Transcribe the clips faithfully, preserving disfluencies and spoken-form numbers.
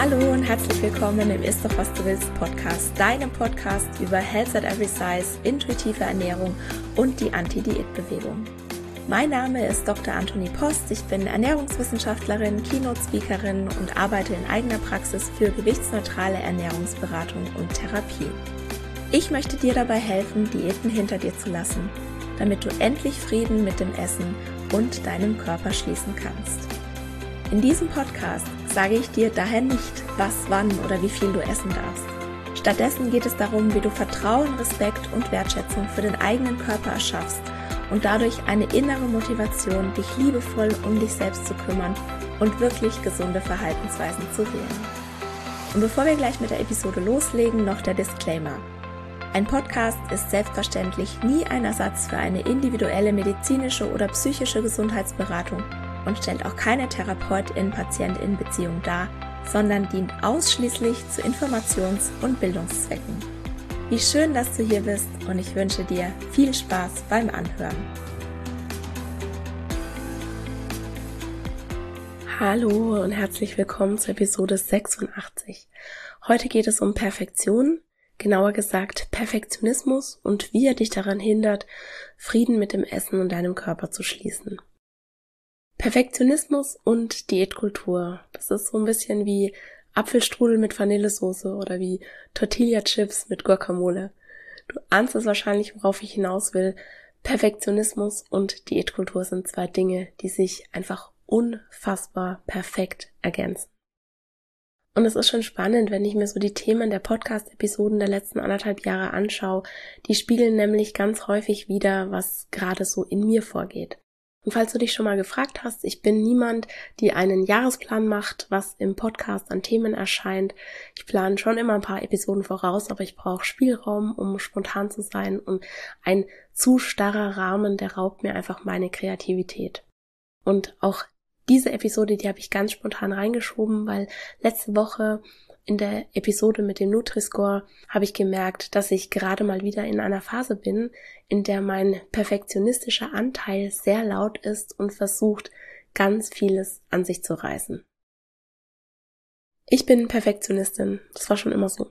Hallo und herzlich willkommen im Ist doch was du willst Podcast, deinem Podcast über Health at Every Size, intuitive Ernährung und die Anti-Diät-Bewegung. Mein Name ist Doktor Antonie Post, ich bin Ernährungswissenschaftlerin, Keynote-Speakerin und arbeite in eigener Praxis für gewichtsneutrale Ernährungsberatung und Therapie. Ich möchte dir dabei helfen, Diäten hinter dir zu lassen, damit du endlich Frieden mit dem Essen und deinem Körper schließen kannst. In diesem Podcast sage ich dir daher nicht, was, wann oder wie viel du essen darfst. Stattdessen geht es darum, wie du Vertrauen, Respekt und Wertschätzung für den eigenen Körper erschaffst und dadurch eine innere Motivation, dich liebevoll um dich selbst zu kümmern und wirklich gesunde Verhaltensweisen zu wählen. Und bevor wir gleich mit der Episode loslegen, noch der Disclaimer. Ein Podcast ist selbstverständlich nie ein Ersatz für eine individuelle medizinische oder psychische Gesundheitsberatung und stellt auch keine Therapeutin-Patientin-Beziehung dar, sondern dient ausschließlich zu Informations- und Bildungszwecken. Wie schön, dass du hier bist und ich wünsche dir viel Spaß beim Anhören. Hallo und herzlich willkommen zur Episode sechsundachtzig. Heute geht es um Perfektion, genauer gesagt Perfektionismus und wie er dich daran hindert, Frieden mit dem Essen und deinem Körper zu schließen. Perfektionismus und Diätkultur, das ist so ein bisschen wie Apfelstrudel mit Vanillesoße oder wie Tortilla-Chips mit Guacamole. Du ahnst es wahrscheinlich, worauf ich hinaus will. Perfektionismus und Diätkultur sind zwei Dinge, die sich einfach unfassbar perfekt ergänzen. Und es ist schon spannend, wenn ich mir so die Themen der Podcast-Episoden der letzten anderthalb Jahre anschaue. Die spiegeln nämlich ganz häufig wider, was gerade so in mir vorgeht. Und falls du dich schon mal gefragt hast, ich bin niemand, die einen Jahresplan macht, was im Podcast an Themen erscheint. Ich plane schon immer ein paar Episoden voraus, aber ich brauche Spielraum, um spontan zu sein, und ein zu starrer Rahmen, der raubt mir einfach meine Kreativität. Und auch diese Episode, die habe ich ganz spontan reingeschoben, weil letzte Woche in der Episode mit dem Nutri-Score habe ich gemerkt, dass ich gerade mal wieder in einer Phase bin, in der mein perfektionistischer Anteil sehr laut ist und versucht, ganz vieles an sich zu reißen. Ich bin Perfektionistin, das war schon immer so.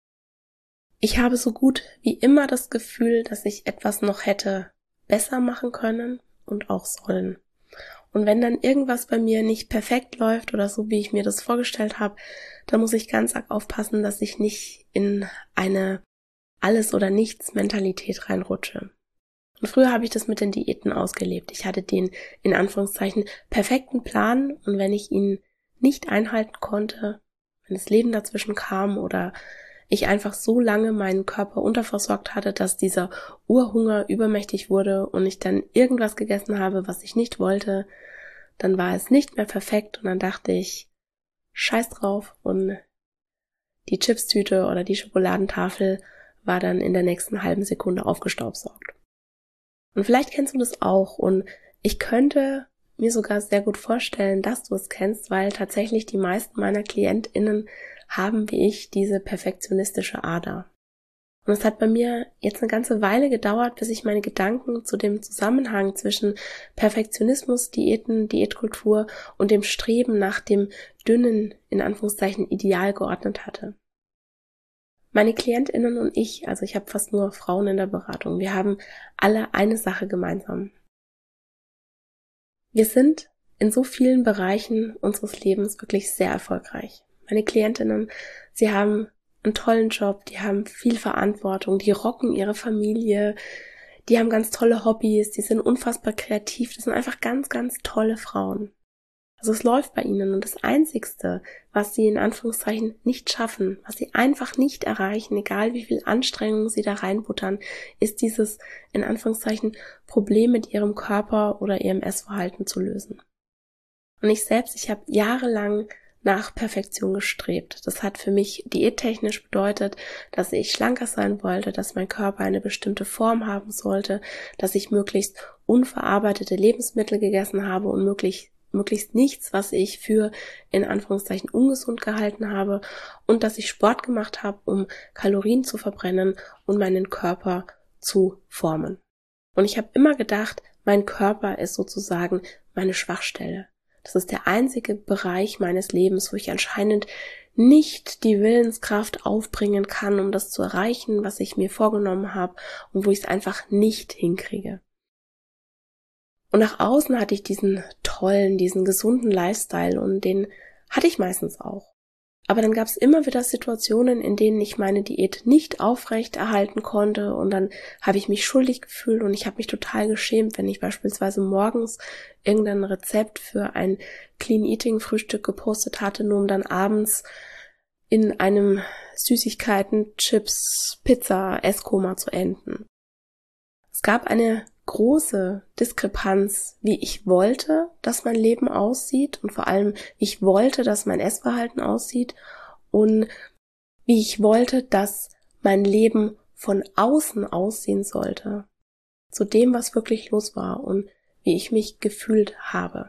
Ich habe so gut wie immer das Gefühl, dass ich etwas noch hätte besser machen können und auch sollen. Und wenn dann irgendwas bei mir nicht perfekt läuft oder so, wie ich mir das vorgestellt habe, dann muss ich ganz arg aufpassen, dass ich nicht in eine Alles-oder-Nichts-Mentalität reinrutsche. Und früher habe ich das mit den Diäten ausgelebt. Ich hatte den, in Anführungszeichen, perfekten Plan, und wenn ich ihn nicht einhalten konnte, wenn das Leben dazwischen kam oder ich einfach so lange meinen Körper unterversorgt hatte, dass dieser Urhunger übermächtig wurde und ich dann irgendwas gegessen habe, was ich nicht wollte, dann war es nicht mehr perfekt und dann dachte ich, scheiß drauf, und die Chipstüte oder die Schokoladentafel war dann in der nächsten halben Sekunde aufgestaubsaugt. Und vielleicht kennst du das auch, und ich könnte mir sogar sehr gut vorstellen, dass du es kennst, weil tatsächlich die meisten meiner KlientInnen haben wie ich diese perfektionistische Ader. Und es hat bei mir jetzt eine ganze Weile gedauert, bis ich meine Gedanken zu dem Zusammenhang zwischen Perfektionismus, Diäten, Diätkultur und dem Streben nach dem dünnen, in Anführungszeichen, Ideal geordnet hatte. Meine KlientInnen und ich, also ich habe fast nur Frauen in der Beratung, wir haben alle eine Sache gemeinsam. Wir sind in so vielen Bereichen unseres Lebens wirklich sehr erfolgreich. Meine Klientinnen, sie haben einen tollen Job, die haben viel Verantwortung, die rocken ihre Familie, die haben ganz tolle Hobbys, die sind unfassbar kreativ, das sind einfach ganz, ganz tolle Frauen. Also es läuft bei ihnen, und das Einzigste, was sie in Anführungszeichen nicht schaffen, was sie einfach nicht erreichen, egal wie viel Anstrengung sie da reinbuttern, ist dieses, in Anführungszeichen, Problem mit ihrem Körper oder ihrem Essverhalten zu lösen. Und ich selbst, ich habe jahrelang nach Perfektion gestrebt. Das hat für mich diättechnisch bedeutet, dass ich schlanker sein wollte, dass mein Körper eine bestimmte Form haben sollte, dass ich möglichst unverarbeitete Lebensmittel gegessen habe und möglichst möglichst nichts, was ich für, in Anführungszeichen, ungesund gehalten habe, und dass ich Sport gemacht habe, um Kalorien zu verbrennen und meinen Körper zu formen. Und ich habe immer gedacht, mein Körper ist sozusagen meine Schwachstelle. Das ist der einzige Bereich meines Lebens, wo ich anscheinend nicht die Willenskraft aufbringen kann, um das zu erreichen, was ich mir vorgenommen habe und wo ich es einfach nicht hinkriege. Und nach außen hatte ich diesen tollen, diesen gesunden Lifestyle und den hatte ich meistens auch. Aber dann gab es immer wieder Situationen, in denen ich meine Diät nicht aufrecht erhalten konnte und dann habe ich mich schuldig gefühlt und ich habe mich total geschämt, wenn ich beispielsweise morgens irgendein Rezept für ein Clean-Eating-Frühstück gepostet hatte, nur um dann abends in einem Süßigkeiten, Chips, Pizza, Esskoma zu enden. Es gab eine große Diskrepanz, wie ich wollte, dass mein Leben aussieht und vor allem, wie ich wollte, dass mein Essverhalten aussieht und wie ich wollte, dass mein Leben von außen aussehen sollte, zu dem, was wirklich los war und wie ich mich gefühlt habe.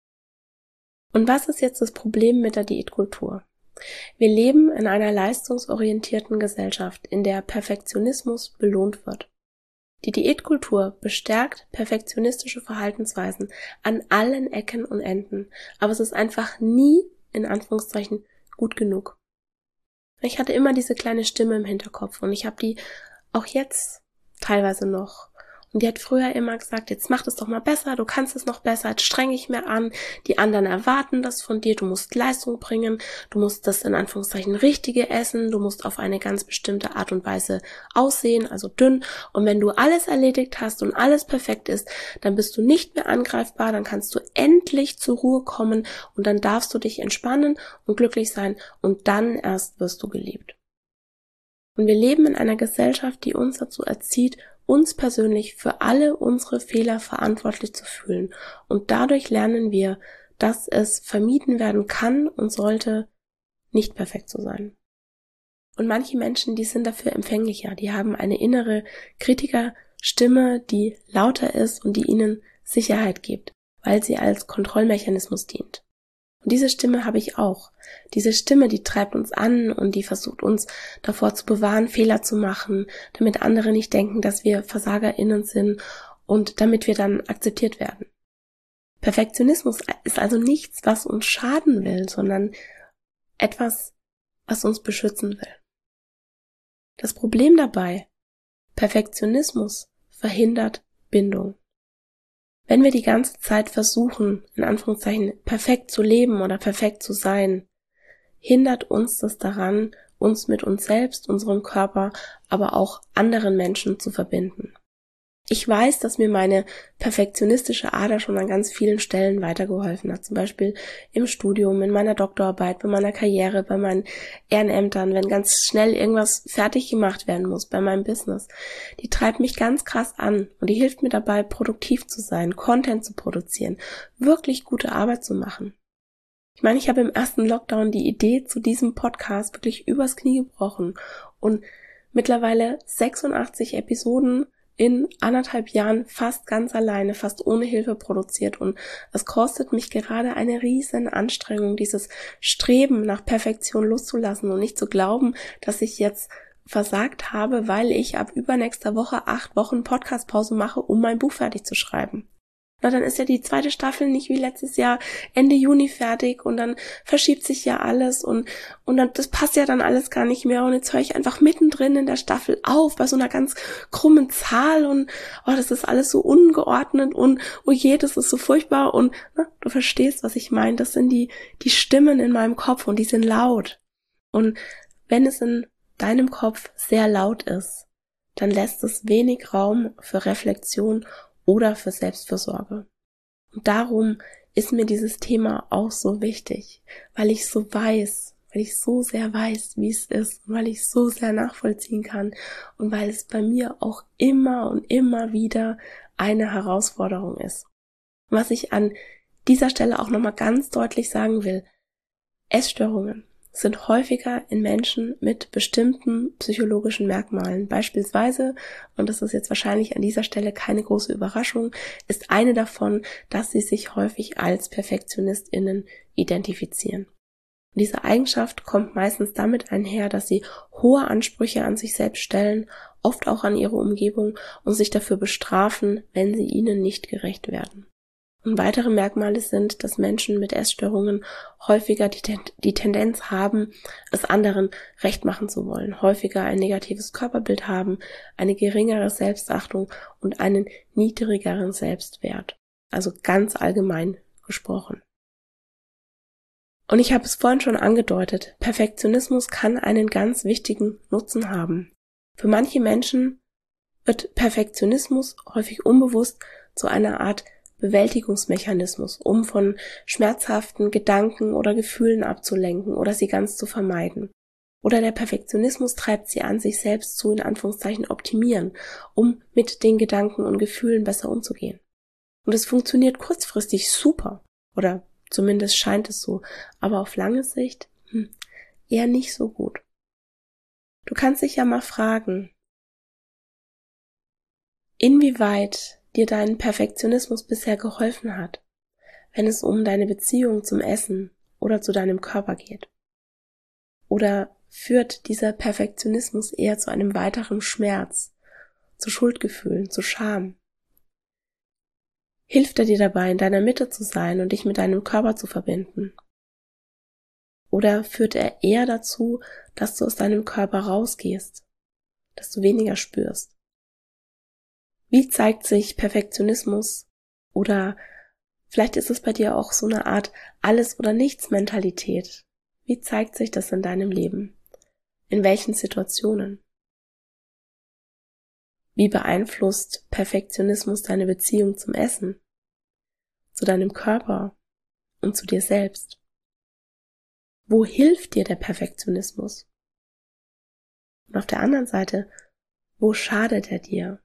Und was ist jetzt das Problem mit der Diätkultur? Wir leben in einer leistungsorientierten Gesellschaft, in der Perfektionismus belohnt wird. Die Diätkultur bestärkt perfektionistische Verhaltensweisen an allen Ecken und Enden, aber es ist einfach nie, in Anführungszeichen, gut genug. Ich hatte immer diese kleine Stimme im Hinterkopf und ich habe die auch jetzt teilweise noch. Und die hat früher immer gesagt, jetzt mach das doch mal besser, du kannst es noch besser, jetzt streng dich mehr an, die anderen erwarten das von dir, du musst Leistung bringen, du musst das in Anführungszeichen Richtige essen, du musst auf eine ganz bestimmte Art und Weise aussehen, also dünn. Und wenn du alles erledigt hast und alles perfekt ist, dann bist du nicht mehr angreifbar, dann kannst du endlich zur Ruhe kommen und dann darfst du dich entspannen und glücklich sein und dann erst wirst du geliebt. Und wir leben in einer Gesellschaft, die uns dazu erzieht, uns persönlich für alle unsere Fehler verantwortlich zu fühlen. Und dadurch lernen wir, dass es vermieden werden kann und sollte, nicht perfekt zu sein. Und manche Menschen, die sind dafür empfänglicher, die haben eine innere Kritikerstimme, die lauter ist und die ihnen Sicherheit gibt, weil sie als Kontrollmechanismus dient. Und diese Stimme habe ich auch. Diese Stimme, die treibt uns an und die versucht uns davor zu bewahren, Fehler zu machen, damit andere nicht denken, dass wir VersagerInnen sind und damit wir dann akzeptiert werden. Perfektionismus ist also nichts, was uns schaden will, sondern etwas, was uns beschützen will. Das Problem dabei: Perfektionismus verhindert Bindung. Wenn wir die ganze Zeit versuchen, in Anführungszeichen, perfekt zu leben oder perfekt zu sein, hindert uns das daran, uns mit uns selbst, unserem Körper, aber auch anderen Menschen zu verbinden. Ich weiß, dass mir meine perfektionistische Ader schon an ganz vielen Stellen weitergeholfen hat, zum Beispiel im Studium, in meiner Doktorarbeit, bei meiner Karriere, bei meinen Ehrenämtern, wenn ganz schnell irgendwas fertig gemacht werden muss, bei meinem Business. Die treibt mich ganz krass an und die hilft mir dabei, produktiv zu sein, Content zu produzieren, wirklich gute Arbeit zu machen. Ich meine, ich habe im ersten Lockdown die Idee zu diesem Podcast wirklich übers Knie gebrochen und mittlerweile sechsundachtzig Episoden in anderthalb Jahren fast ganz alleine, fast ohne Hilfe produziert und es kostet mich gerade eine riesen Anstrengung, dieses Streben nach Perfektion loszulassen und nicht zu glauben, dass ich jetzt versagt habe, weil ich ab übernächster Woche acht Wochen Podcastpause mache, um mein Buch fertig zu schreiben. Na, dann ist ja die zweite Staffel nicht wie letztes Jahr Ende Juni fertig und dann verschiebt sich ja alles und und dann das passt ja dann alles gar nicht mehr und jetzt höre ich einfach mittendrin in der Staffel auf bei so einer ganz krummen Zahl und oh, das ist alles so ungeordnet und oh je, das ist so furchtbar und na, du verstehst, was ich meine. Das sind die die Stimmen in meinem Kopf und die sind laut. Und wenn es in deinem Kopf sehr laut ist, dann lässt es wenig Raum für Reflexion oder für Selbstfürsorge. Und darum ist mir dieses Thema auch so wichtig, weil ich so weiß, weil ich so sehr weiß, wie es ist und weil ich so sehr nachvollziehen kann und weil es bei mir auch immer und immer wieder eine Herausforderung ist. Und was ich an dieser Stelle auch nochmal ganz deutlich sagen will: Essstörungen sind häufiger in Menschen mit bestimmten psychologischen Merkmalen. Beispielsweise, und das ist jetzt wahrscheinlich an dieser Stelle keine große Überraschung, ist eine davon, dass sie sich häufig als PerfektionistInnen identifizieren. Und diese Eigenschaft kommt meistens damit einher, dass sie hohe Ansprüche an sich selbst stellen, oft auch an ihre Umgebung und sich dafür bestrafen, wenn sie ihnen nicht gerecht werden. Und weitere Merkmale sind, dass Menschen mit Essstörungen häufiger die, Ten- die Tendenz haben, es anderen recht machen zu wollen, häufiger ein negatives Körperbild haben, eine geringere Selbstachtung und einen niedrigeren Selbstwert. Also ganz allgemein gesprochen. Und ich habe es vorhin schon angedeutet, Perfektionismus kann einen ganz wichtigen Nutzen haben. Für manche Menschen wird Perfektionismus häufig unbewusst zu einer Art Bewältigungsmechanismus, um von schmerzhaften Gedanken oder Gefühlen abzulenken oder sie ganz zu vermeiden. Oder der Perfektionismus treibt sie an, sich selbst zu, in Anführungszeichen, optimieren, um mit den Gedanken und Gefühlen besser umzugehen. Und es funktioniert kurzfristig super, oder zumindest scheint es so, aber auf lange Sicht hm, eher nicht so gut. Du kannst dich ja mal fragen, inwieweit dir dein Perfektionismus bisher geholfen hat, wenn es um deine Beziehung zum Essen oder zu deinem Körper geht. Oder führt dieser Perfektionismus eher zu einem weiteren Schmerz, zu Schuldgefühlen, zu Scham? Hilft er dir dabei, in deiner Mitte zu sein und dich mit deinem Körper zu verbinden? Oder führt er eher dazu, dass du aus deinem Körper rausgehst, dass du weniger spürst? Wie zeigt sich Perfektionismus? Oder vielleicht ist es bei dir auch so eine Art Alles-oder-nichts-Mentalität. Wie zeigt sich das in deinem Leben? In welchen Situationen? Wie beeinflusst Perfektionismus deine Beziehung zum Essen, zu deinem Körper und zu dir selbst? Wo hilft dir der Perfektionismus? Und auf der anderen Seite, wo schadet er dir?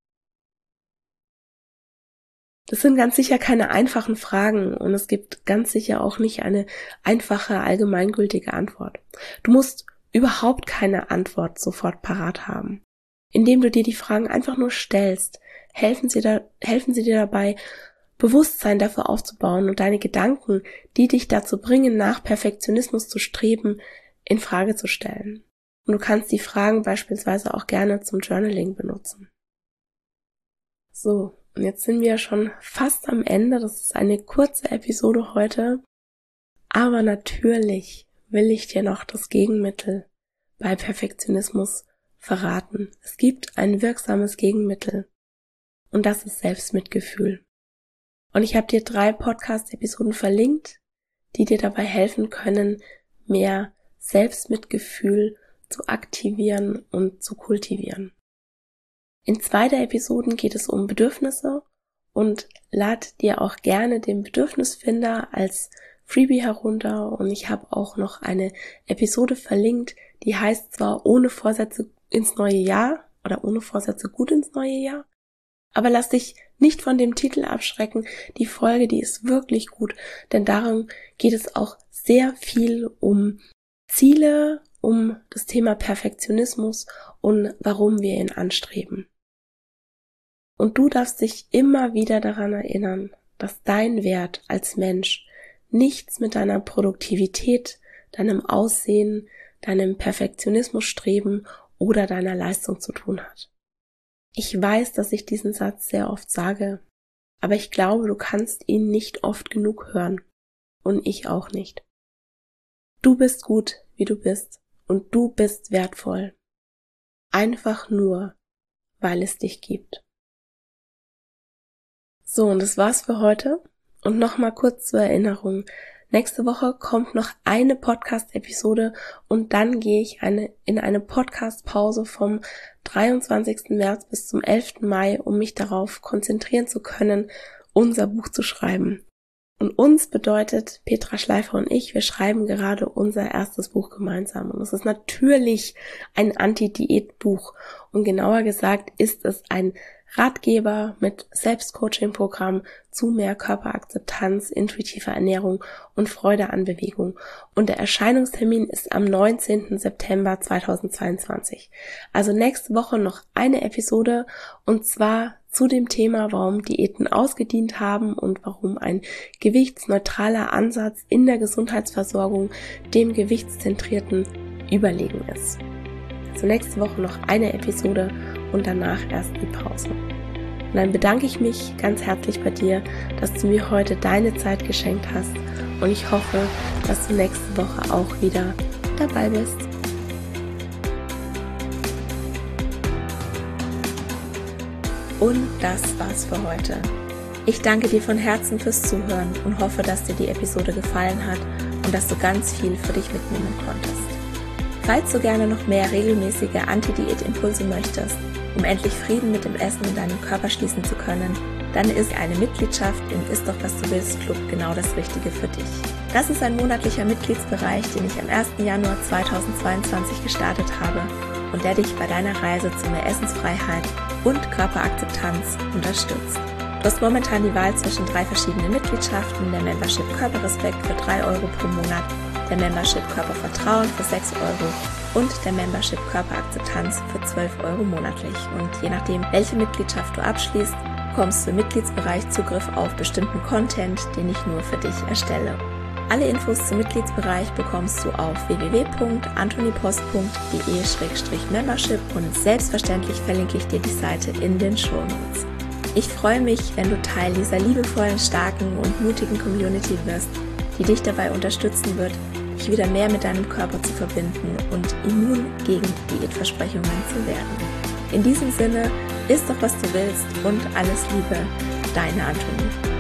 Das sind ganz sicher keine einfachen Fragen und es gibt ganz sicher auch nicht eine einfache, allgemeingültige Antwort. Du musst überhaupt keine Antwort sofort parat haben. Indem du dir die Fragen einfach nur stellst, helfen sie, da, helfen sie dir dabei, Bewusstsein dafür aufzubauen und deine Gedanken, die dich dazu bringen, nach Perfektionismus zu streben, in Frage zu stellen. Und du kannst die Fragen beispielsweise auch gerne zum Journaling benutzen. So. Und jetzt sind wir schon fast am Ende. Das ist eine kurze Episode heute. Aber natürlich will ich dir noch das Gegenmittel bei Perfektionismus verraten. Es gibt ein wirksames Gegenmittel. Und das ist Selbstmitgefühl. Und ich habe dir drei Podcast-Episoden verlinkt, die dir dabei helfen können, mehr Selbstmitgefühl zu aktivieren und zu kultivieren. In zwei der Episoden geht es um Bedürfnisse und lad dir auch gerne den Bedürfnisfinder als Freebie herunter und ich habe auch noch eine Episode verlinkt, die heißt zwar ohne Vorsätze ins neue Jahr oder ohne Vorsätze gut ins neue Jahr, aber lass dich nicht von dem Titel abschrecken, die Folge, die ist wirklich gut, denn darum geht es auch sehr viel um Ziele, um das Thema Perfektionismus und warum wir ihn anstreben. Und du darfst dich immer wieder daran erinnern, dass dein Wert als Mensch nichts mit deiner Produktivität, deinem Aussehen, deinem Perfektionismusstreben oder deiner Leistung zu tun hat. Ich weiß, dass ich diesen Satz sehr oft sage, aber ich glaube, du kannst ihn nicht oft genug hören. Und ich auch nicht. Du bist gut, wie du bist, und du bist wertvoll. Einfach nur, weil es dich gibt. So, und das war's für heute. Und nochmal kurz zur Erinnerung. Nächste Woche kommt noch eine Podcast-Episode und dann gehe ich eine, in eine Podcast-Pause vom dreiundzwanzigsten März bis zum elften Mai, um mich darauf konzentrieren zu können, unser Buch zu schreiben. Und uns bedeutet, Petra Schleifer und ich, wir schreiben gerade unser erstes Buch gemeinsam. Und es ist natürlich ein Anti-Diät-Buch. Und genauer gesagt ist es ein Ratgeber mit Selbstcoaching-Programm zu mehr Körperakzeptanz, intuitiver Ernährung und Freude an Bewegung. Und der Erscheinungstermin ist am neunzehnten September zweitausendzweiundzwanzig. Also nächste Woche noch eine Episode und zwar zu dem Thema, warum Diäten ausgedient haben und warum ein gewichtsneutraler Ansatz in der Gesundheitsversorgung dem gewichtszentrierten überlegen ist. Also nächste Woche noch eine Episode und danach erst die Pause. Und dann bedanke ich mich ganz herzlich bei dir, dass du mir heute deine Zeit geschenkt hast. Und ich hoffe, dass du nächste Woche auch wieder dabei bist. Und das war's für heute. Ich danke dir von Herzen fürs Zuhören und hoffe, dass dir die Episode gefallen hat und dass du ganz viel für dich mitnehmen konntest. Falls du gerne noch mehr regelmäßige Anti-Diät-Impulse möchtest, um endlich Frieden mit dem Essen in deinem Körper schließen zu können, dann ist eine Mitgliedschaft im Ist doch was du willst Club genau das Richtige für dich. Das ist ein monatlicher Mitgliedsbereich, den ich am ersten Januar zweitausendzweiundzwanzig gestartet habe und der dich bei deiner Reise zu mehr Essensfreiheit und Körperakzeptanz unterstützt. Du hast momentan die Wahl zwischen drei verschiedenen Mitgliedschaften, der Membership Körperrespekt für drei Euro pro Monat, der Membership Körpervertrauen für sechs Euro und der Membership Körperakzeptanz für zwölf Euro monatlich. Und je nachdem, welche Mitgliedschaft du abschließt, bekommst du im Mitgliedsbereich Zugriff auf bestimmten Content, den ich nur für dich erstelle. Alle Infos zum Mitgliedsbereich bekommst du auf w w w punkt antonipost punkt d e slash membership und selbstverständlich verlinke ich dir die Seite in den Shownotes. Ich freue mich, wenn du Teil dieser liebevollen, starken und mutigen Community wirst, die dich dabei unterstützen wird, dich wieder mehr mit deinem Körper zu verbinden und immun gegen Diätversprechungen zu werden. In diesem Sinne, iss doch was du willst und alles Liebe, deine Antonie.